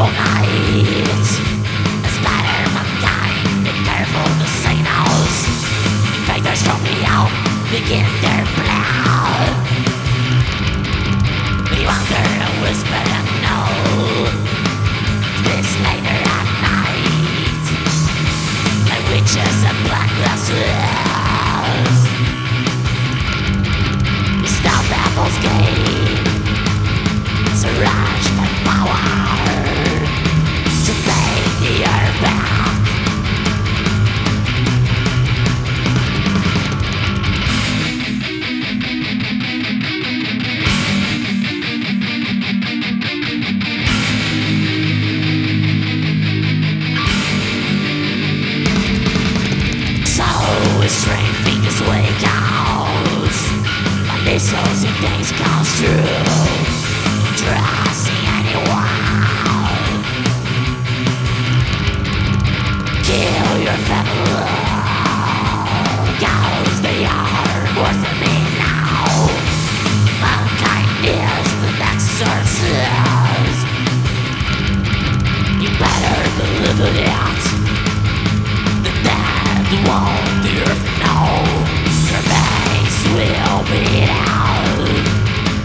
peaceful night. As better mankind, be careful to say no. Fighters from hell begin their blood. We wonder and whisper and know. This later at night, like witches and black glasses. Stop Apple's gate. Rush and power to take the earth back. So with strange fingers wake out, my missiles and things comes true. Trusting anyone. Kill your family, cause they are worth me now. Mankind is the next sources. You better believe it. The dead won't the earth know. Your base will be out.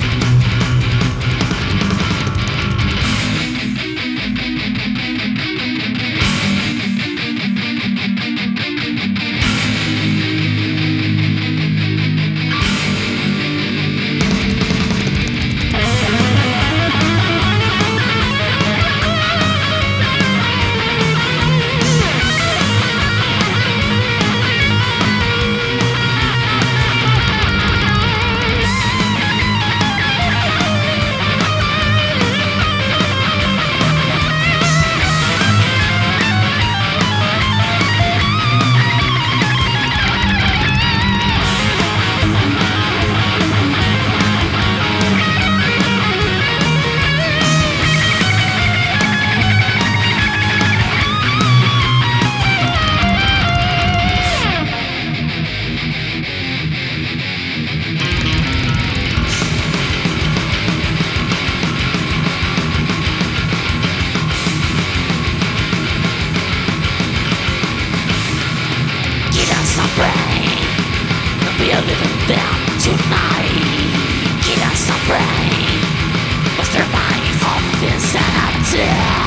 We are living down tonight. Get us some brain. What's their minds of insanity?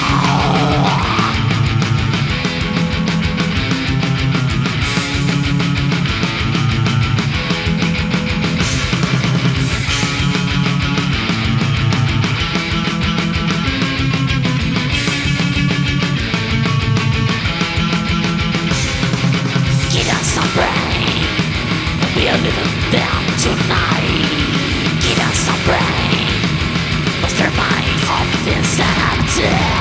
Get us some brain. We are living down tonight. Get us some brain. What's their minds of insanity?